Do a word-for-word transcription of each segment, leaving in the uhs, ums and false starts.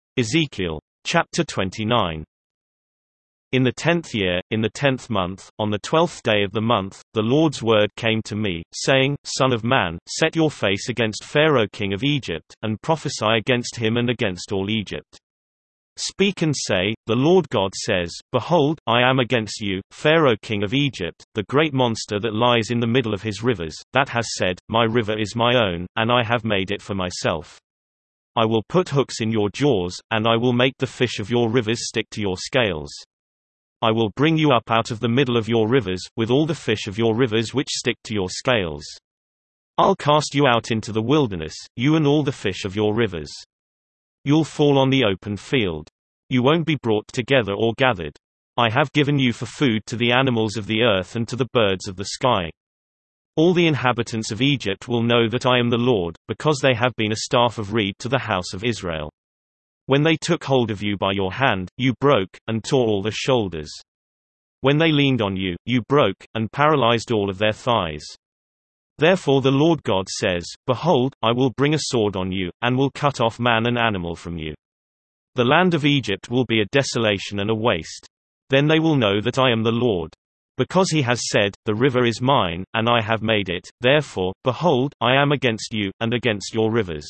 Ezekiel. Chapter twenty-nine. In the tenth year, in the tenth month, on the twelfth day of the month, the Lord's word came to me, saying, Son of man, set your face against Pharaoh king of Egypt, and prophesy against him and against all Egypt. Speak and say, The Lord God says, Behold, I am against you, Pharaoh king of Egypt, the great monster that lies in the middle of his rivers, that has said, My river is my own, and I have made it for myself. I will put hooks in your jaws, and I will make the fish of your rivers stick to your scales. I will bring you up out of the middle of your rivers, with all the fish of your rivers which stick to your scales. I'll cast you out into the wilderness, you and all the fish of your rivers. You'll fall on the open field. You won't be brought together or gathered. I have given you for food to the animals of the earth and to the birds of the sky. All the inhabitants of Egypt will know that I am the Lord, because they have been a staff of reed to the house of Israel. When they took hold of you by your hand, you broke, and tore all the shoulders. When they leaned on you, you broke, and paralyzed all of their thighs. Therefore the Lord God says, Behold, I will bring a sword on you, and will cut off man and animal from you. The land of Egypt will be a desolation and a waste. Then they will know that I am the Lord. Because he has said, The river is mine, and I have made it, therefore, behold, I am against you, and against your rivers.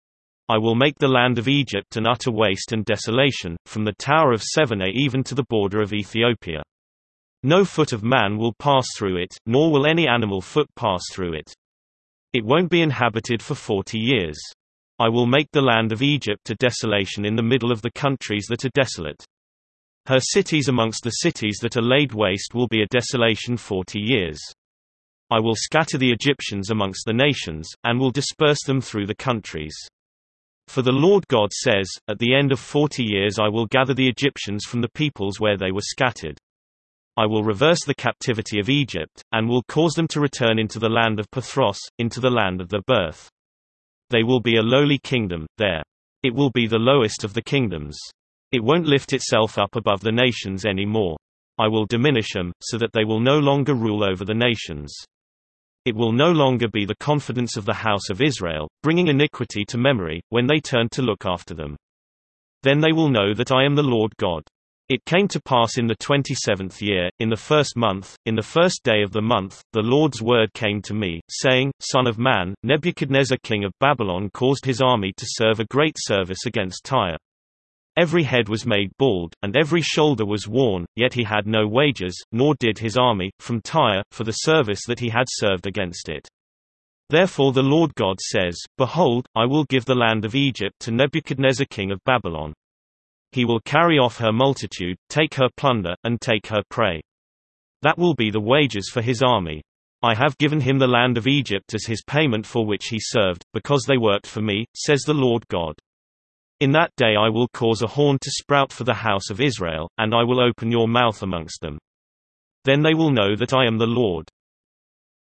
I will make the land of Egypt an utter waste and desolation, from the tower of Seveneh even to the border of Ethiopia. No foot of man will pass through it, nor will any animal foot pass through it. It won't be inhabited for forty years. I will make the land of Egypt a desolation in the middle of the countries that are desolate. Her cities amongst the cities that are laid waste will be a desolation forty years. I will scatter the Egyptians amongst the nations, and will disperse them through the countries. For the Lord God says, At the end of forty years I will gather the Egyptians from the peoples where they were scattered. I will reverse the captivity of Egypt, and will cause them to return into the land of Pathros, into the land of their birth. They will be a lowly kingdom, there. It will be the lowest of the kingdoms. It won't lift itself up above the nations any more. I will diminish them, so that they will no longer rule over the nations. It will no longer be the confidence of the house of Israel, bringing iniquity to memory, when they turn to look after them. Then they will know that I am the Lord God. It came to pass in the twenty-seventh year, in the first month, in the first day of the month, the Lord's word came to me, saying, Son of man, Nebuchadnezzar king of Babylon caused his army to serve a great service against Tyre. Every head was made bald, and every shoulder was worn, yet he had no wages, nor did his army, from Tyre, for the service that he had served against it. Therefore the Lord God says, Behold, I will give the land of Egypt to Nebuchadnezzar king of Babylon. He will carry off her multitude, take her plunder, and take her prey. That will be the wages for his army. I have given him the land of Egypt as his payment for which he served, because they worked for me, says the Lord God. In that day I will cause a horn to sprout for the house of Israel, and I will open your mouth amongst them. Then they will know that I am the Lord.